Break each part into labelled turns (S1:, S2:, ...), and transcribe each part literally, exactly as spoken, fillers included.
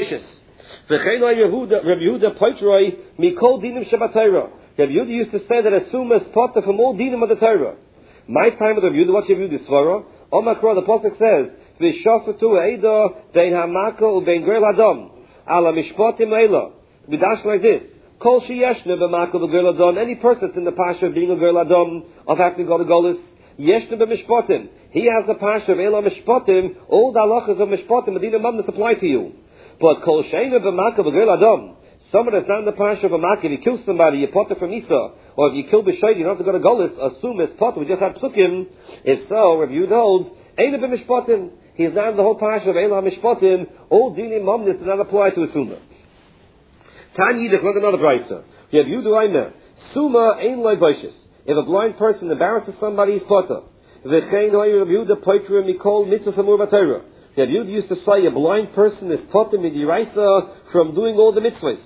S1: gracious. V'chein Yehuda, Rabbi Yehuda Poitroi, Mikol Dinim Shabbatayra. Rabbi Yehuda used to say that assume is potter from all dinim of the Torah. My time with Rabbi Yehuda, what's Rabbi Yehuda Svara? Omakra, the Pasuk says, V'shafatu Eida, Bein Hamaka, Ubein Grel Adam, Ala Mishpatim Eila. We dash like this. Kol Sheyeshne B'Maka B'Grel Adam, any person that's in the pasha of being a Grel Adam, of having to go to Golis, Yeshne B'Mishpatim. He has the pasha of Eila Mishpatim, all the halachas of Mishpatim, Medina Mamnas apply to you. But Kol Sheyne B'Maka B'Grel Adam, someone that's not in the pasha of a Maka, if you kill somebody, you potter from Isa, or if you kill B'Shayd, you don't have to go to Golis, assume it's potter, we just have psukim. If so, Rabbi Yehuda holds, Eila B'Mishpatim, he is not in the whole pasha of Eila Mishpatim, all dinim Mamnas do not apply to a Summa. Tanya, look at another brayso. You have Yudu Aimer. Suma ain't like Baishis. If a blind person embarrasses somebody, he's potter. V'chein hoy Rabbi Yehuda poitru mikol mitzvah samur b'Torah. Rabbi Yehuda used to say a blind person is potter midiraisa from doing all the mitzvahs.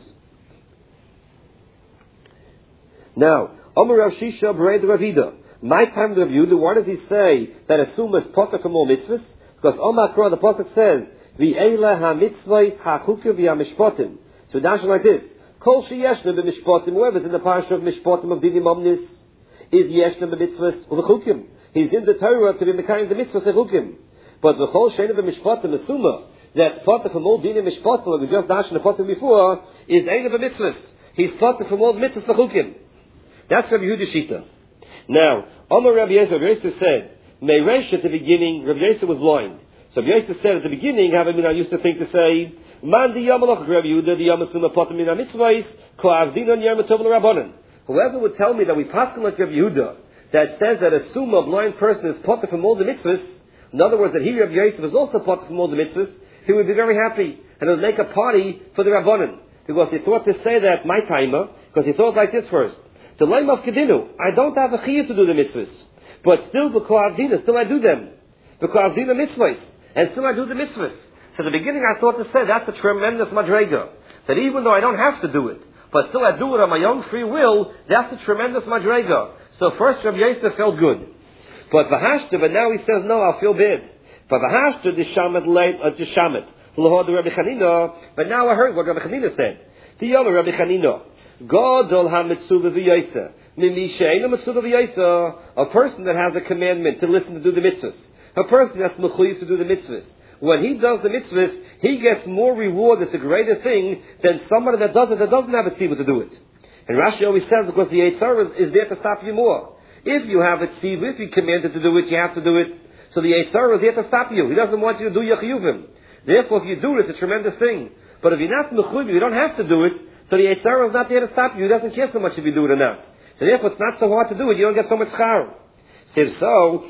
S1: Now, Omer Rav Shisha b'rei Ravida. My time with Rabbi Yehuda, why does he say that a suma is potter from all mitzvahs? Because Omar Kra, the pasuk says, V'eila ha-mitzvahs ha-chukim v'ha-mishpotim. So dash like this. Kol sheyeshna b'mishpatim, whoever's in the parsha of mishpatim of dinim omnis, is yeshna b'mitzvahs u'v'chukim. He's in the Torah to be mekayim the mitzvahs u'chukim. But v'chol sheyna b'mishpatim asuma, that potter from all dinim mishpatim, like we just dashed in the potter before, is eina b'mitzvahs. He's potter from all mitzvahs u'chukim. That's Rabbi Yehuda Shita. Now, Omer Rabbi Yosef, Rabbi Yosef said, Meiresh at the beginning, Rabbi Yosef was blind. So Rabbi Yosef said at the beginning, having been I used to think to say, Man di yamalach Rabbi Yehuda di yamasuma potem min mitzvahs ko avdinon yermatov l'rabbanon. Whoever would tell me that we paskin like Rabbi Yehuda that says that a summa, a blind person, is potem from all the mitzvahs, in other words, that he Rabbi Yosef is also potem from all the mitzvahs, he would be very happy and would make a party for the rabbanon because he thought to say that my timer because he thought like this first. The lame of kedinu, I don't have a chiyuv to do the mitzvahs, but still because avdina, still I do them because avdina mitzvahs, and still I do the mitzvahs. So at the beginning I thought to say that's a tremendous madrega. That even though I don't have to do it, but still I do it on my own free will, that's a tremendous madrega. So first Rabbi Yosef felt good. But Vahashta, but now he says, no, I'll feel bad. But Vahashta, the shamet late, uh, the shamet. Rabbi Chanina, but now I heard what Rabbi Chanina said. To Yom Rabbi Chanina, Godol ha-mitzvah v'yoseh. Mimi she'ena mitzvah v'yoseh. A person that has a commandment to listen to do the mitzvahs. A person that's mechuyev to do the mitzvahs. When he does the mitzvahs, he gets more reward. It's a greater thing than somebody that does it that doesn't have a tzivah to do it. And Rashi always says because the Yetzer is, is there to stop you more. If you have a tzivah, if you're commanded to do it, you have to do it. So the Yetzer is there to stop you. He doesn't want you to do yachiyuvim. Therefore, if you do it, it's a tremendous thing. But if you're not mechuyev, you don't have to do it. So the Yetzer is not there to stop you. He doesn't care so much if you do it or not. So therefore, it's not so hard to do it. You don't get so much char. So, so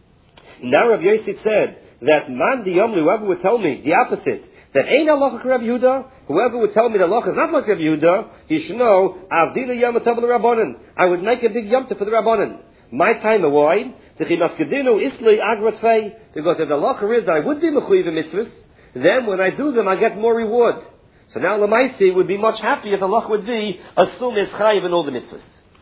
S1: now Rav Yosef said that man the yomli, whoever would tell me the opposite, that ain't halacha Rabbi Yehuda, whoever would tell me that halacha is not like Rabbi Yehuda, he should know avdina yamatav l'rabbanan. I would make a big yomta for the rabbanan. My time why? Because if the halacha is that I would be mechuyev mitzvahs, then when I do them I get more reward. So now Lamaisi would be much happier if the halacha would be assume is chayiv in all the mitzvahs.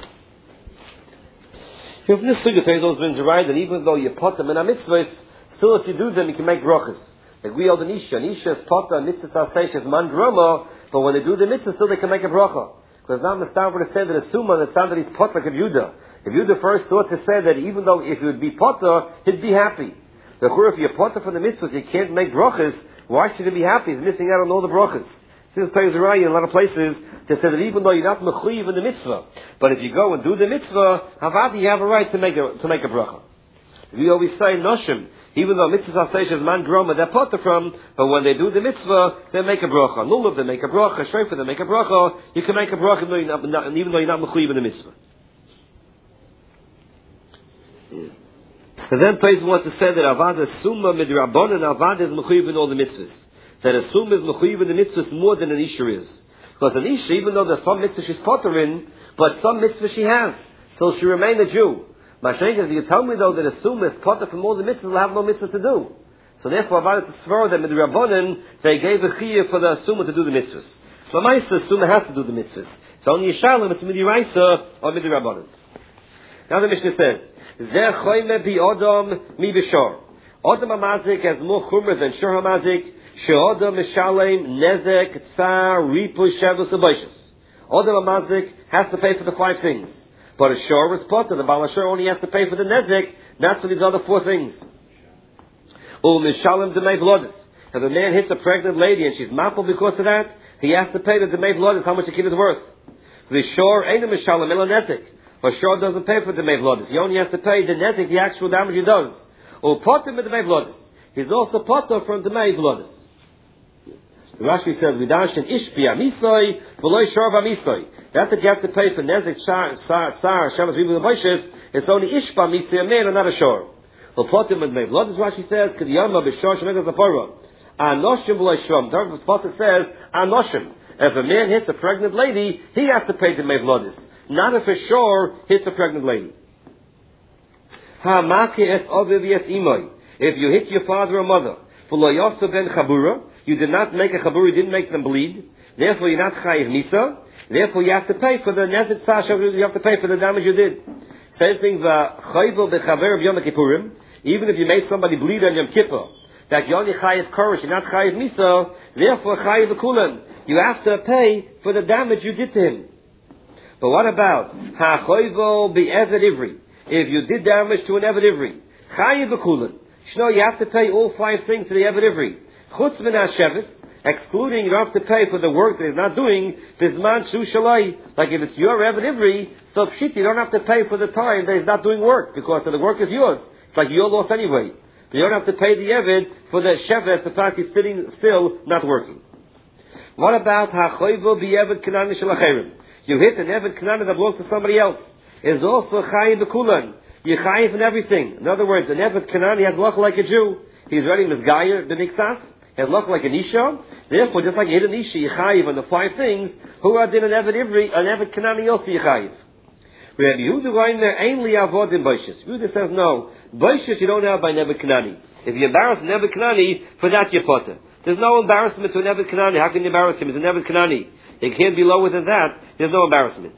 S1: If this sugyah has been derived that even though you put them in a mitzvah, still if you do them you can make brachas. Like we hold an isha, an isha is potter, mitzvah saseish is man drama, but when they do the mitzvah still they can make a bracha. Because now the star would have said that a summa that sounded he's potter like Yehuda. If Yehuda first thought to say that even though if he would be potter, he'd be happy. Therefore if you're potter for the mitzvahs, you can't make brachas, why should he be happy? He's missing out on all the brachas. This is Torah in a lot of places they say that even though you're not mechuyev in the mitzvah, but if you go and do the mitzvah, havadi, you have a right to make a to make a bracha. We always say noshim, even though mitzvah says man groma they're potter from, but when they do the mitzvah, they make a bracha. Lulav they make a bracha, shreifa they make a bracha. You can make a bracha even though you're not, not, even though you're not mechuyev in the mitzvah. Yeah. And then Tais wants to say that avad is summa midrabanan, avad is mechuyev in all the mitzvahs. That a summa is mechuyev in the mitzvahs more than an isha is. Because an isha, even though there's some mitzvah she's potter in, but some mitzvah she has, so she remain a Jew. Mashiach, if you tell me though that a summa is potter from all the mitzvahs, will have no mitzvah to do. So therefore, about it to swear them in the Rabbanan, they gave a chiyuv for the summa to do the mitzvahs. So Maisa, summa has to do the mitzvahs. So only Yishalim, it's midiraisa or midirabbanan. Now the Mishnah says, Zeh choyme bi odom mi b'shor. Odom hamazik has more chumrah than shor hamazik. She'oda mishalem nezek tsar ripu shevus abayshus. Odam amazik has to pay for the five things. But a shor was potter. The Baal Shor only has to pay for the nezek, not for these other four things. Ul mishalem demei v'lodis. If a man hits a pregnant lady and she's mapple because of that, he has to pay the demei v'lodis, how much the kid is worth. The shor ain't a mishalem ila nezek. A shor doesn't pay for the demei v'lodis. He only has to pay the nezek, the actual damage he does. Ul potter with demei v'lodis. He's also potter from demei v'lodis. Rashi says, "Vidashin ish b'amisoi v'loy shor b'amisoi." That's that you have to pay for nezek sar sar sar shamas ribu l'voishes. It's only ish b'amisoi, a man and not a shor. Well, potim with mei v'lodis. Rashi says, "K'diyama b'shor shemegas apora." Anoshim v'loy shom. The Pasuk says, "Anoshim." If a man hits a pregnant lady, he has to pay the mei v'lodis. Not if a shor hits a pregnant lady. Ha'maki es oviv yes imoi. If you hit your father or mother, v'lo yosu ben chabura. You did not make a chabur, you didn't make them bleed. Therefore, you're not chayiv misa. Therefore, you have to pay for the nezet sasha. You have to pay for the damage you did. Same thing, the chayiv bechaver of Yom Kippurim. Even if you made somebody bleed on Yom Kippur, that you're only chayiv korish, you're not chayiv misa. Therefore, chayiv bekulan. You have to pay for the damage you did to him. But what about ha chayiv be'eved ivri? If you did damage to an eved ivri, chayiv bekulan. No, you have to pay all five things to the eved ivri. Chutz min ha-shevis, excluding you don't have to pay for the work that he's not doing, bizman shu shalai. Like if it's your eved ivri, so pshit, you don't have to pay for the time that he's not doing work, because the work is yours. It's like your loss anyway. But you don't have to pay the eved for the shevis, the fact he's sitting still, not working. What about ha-choyvo bi-eved kanani shel acherim? You hit an eved kanani that belongs to somebody else. It's also chayiv bekulan. You're chayiv in everything. In other words, an eved kanani has luck like a Jew. He's ready misgayer b'niksas. He has luck like an isha. Therefore, just like you hit an isha, you chayiv on the five things. Who are in an eved ivri, an eved kanani also you chayiv. Rabbi Yehuda going there ainly avod in boishes. Yehuda says no, boishes you don't have by eved kanani. If you embarrass an eved kanani, for that you're potter. There's no embarrassment to an eved kanani. How can you embarrass him? It's an eved kanani. It can't be lower than that. There's no embarrassment.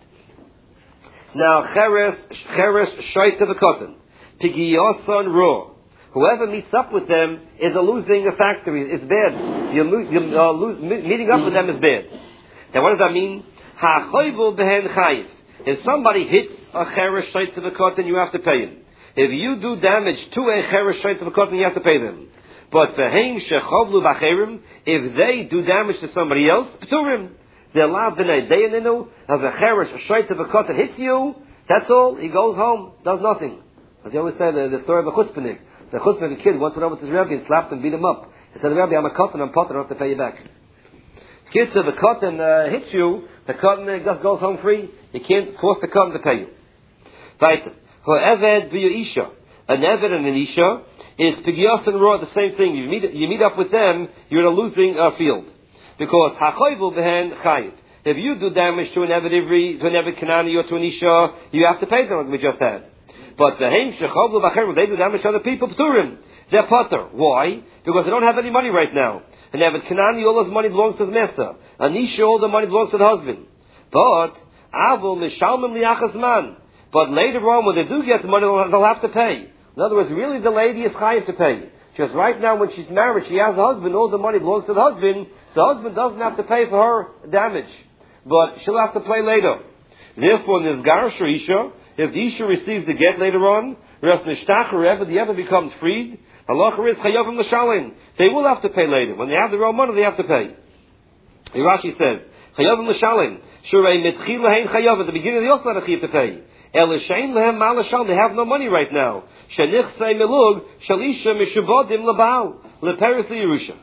S1: Now, cheres cheres shoyt of a cotton, pigiyoson raw. Whoever meets up with them is a losing a factory. It's bad. You're, lo- you're uh, lose, meeting up with them is bad. Now, what does that mean? Ha-choyvu behen chayiv. If somebody hits a cheres shoyt of a cotton, you have to pay him. If you do damage to a cheres shoyt of a cotton, you have to pay them. But for heim shechovlu b'cherim, if they do damage to somebody else, p'turim. They're allowed b'nei deyininu, if a cheres shoyt of a cotton hits you, that's all. He goes home, does nothing. As they always say, the, the story of a chutzpahnik. The chutzpah, the kid, once went over to his Rebbe and slapped him, beat him up. He said, Rebbe, I'm a cotton, I'm potter, I don't have to pay you back. Kid said, the cotton uh, hits you, the cotton uh, just goes home free. You can't force the cotton to pay you. Right. Ho'eved b'yu isha. An eved and an isha is pigiyos and raw, the same thing. You meet, you meet up with them, you're in a losing uh, field. Because ha'choyvu behen chayiv. If you do damage to an eved ivri, to an eved kanani, or to an isha, you have to pay them like we just had. But the heim shechavlu b'acherim, they do damage to other people, p'turim. They're potter. Why? Because they don't have any money right now. And eved kanani, all his money belongs to his master. An isha, all the money belongs to the husband. But avul mishalmim liachas man. But later on, when they do get the money, they'll have to pay. In other words, really the lady is chayiv to pay. Just right now, when she's married, she has a husband, all the money belongs to the husband. The husband doesn't have to pay for her damage. But she'll have to pay later. Therefore, in this garish or isha, if the isha receives the get later on, res nishtach or ever the ever becomes freed, halacha is chayavim l'shalin. They will have to pay later. When they have their own money, they have to pay. The Rashi says, chayavim l'shalin. Shurei mitchil lehein chayav. At the beginning, they also had a chayav to pay. El shein lehem mal l'shal. They have no money right now. Shenich say melug shalisha mishubodim lebal leperis liyerusha.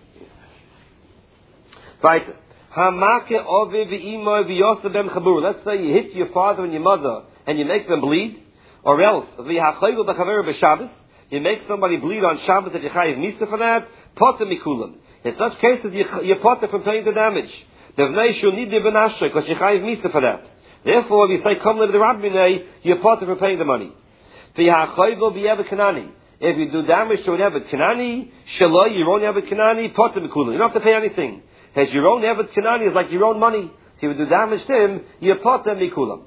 S1: Right. Hamake ovi v'imoy v'yosa ben chabur. Let's say you hit your father and your mother and you make them bleed, or else v'hachayvu b'chaver b'Shabbos, you make somebody bleed on Shabbos that you chayiv misa for that. Potter mikulam. In such cases, you you potter from paying the damage. Devnei shul nidi benashe because you chayiv misa for that. Therefore, if you say come live the rabbinay, you potter from paying the money. V'hachayvu b'eved kanani. If you do damage to an eved kanani, shaloi your own eved kanani, potter mikulam. You don't have to pay anything. As your own eved kanani is like your own money. So if you do damage to him, you potter mikulam.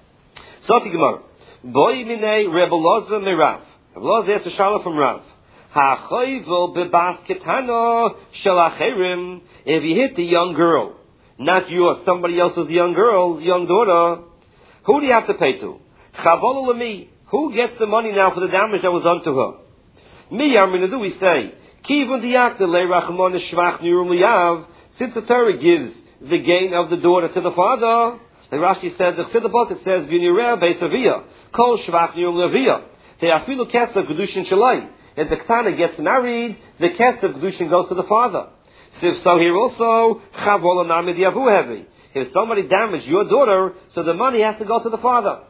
S1: Soti Gemara. Boy minei Rebbe Loza mirav. Rebbe Loza asked a shala from Rav. Ha'choivel bebas ketana shel acherim. If you hit the young girl, not you or somebody else's young girl, young daughter, who do you have to pay to? Chavol l'mi. Who gets the money now for the damage that was done to her? Mi Yarminadu, we say, Kivun diyakta le'rachmon shvach nirum liyav. Since the Torah gives the gain of the daughter to the father, like Rashi says, the Chassidus Pasuk says, V'nireh be'saviyah, kol shvach nirum leviyah. Te'afilu kesef kedushin shalai. If the Ketana gets married, the kesef kedushin goes to the father. So if so here also, chavol anamid yavu heavy. If somebody damaged your daughter, so the money has to go to the father.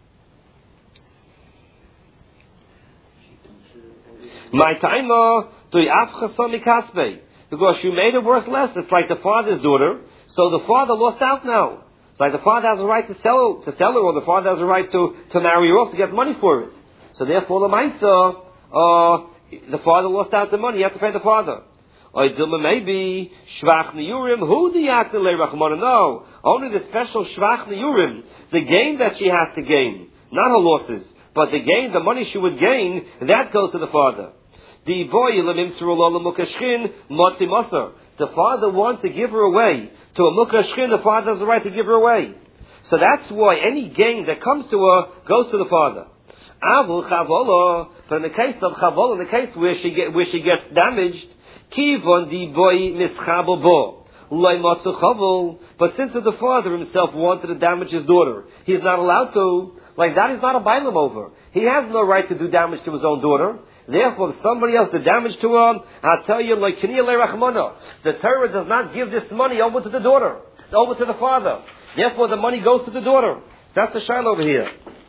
S1: My timer to afchasami kasbei, because you made it worth less. It's like the father's daughter, so the father lost out now. It's like the father has a right to sell to sell her, or the father has a right to, to marry her off to get money for it. So therefore, the ma'isa, uh, the father lost out the money. You have to pay the father. Or maybe shvach niyurim hu diyakta le'rachmana. No, only the special shvach niyurim, the gain that she has to gain, not her losses, but the gain, the money she would gain, that goes to the father. The boy the father wants to give her away to a mukashchin. The father has the right to give her away. So that's why any gain that comes to her goes to the father. Avul chavola, but in the case of chavola, in the case where she get where she gets damaged, kivon di boy mischabo bo loy matzu chavol. But since the father himself wanted to damage his daughter, he's not allowed to. Like that, he's not a bailam over. He has no right to do damage to his own daughter. Therefore, if somebody else did damage to her, I'll tell you, like K'niyah le'rachmana, the Torah does not give this money over to the daughter, over to the father. Therefore, the money goes to the daughter. That's the shayla over here.